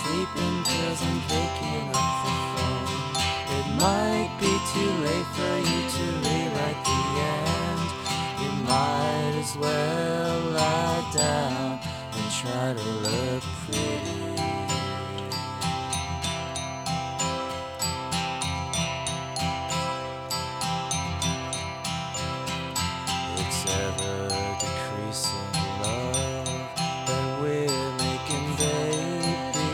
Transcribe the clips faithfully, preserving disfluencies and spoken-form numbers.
sleeping pills and picking up the phone. It might be too late for you to rewrite the end. You might as well lie down and try to look pretty. It's ever decreasing love that we're making, baby.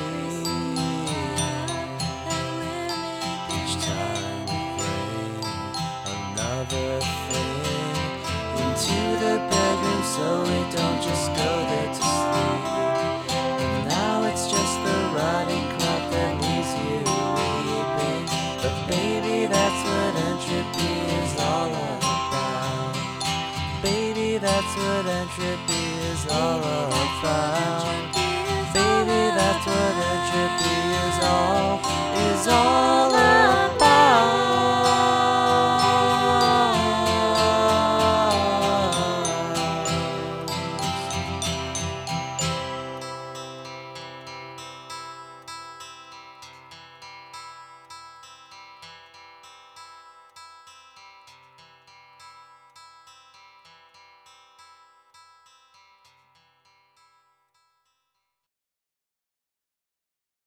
Each time we bring another thing into the bedroom, so we don't just go there to sleep. And now it's just the rotting clock that leaves you weeping. But baby, that's what entropy is all about. Baby, that's what entropy is all about. Baby, that's what entropy is all, is all about.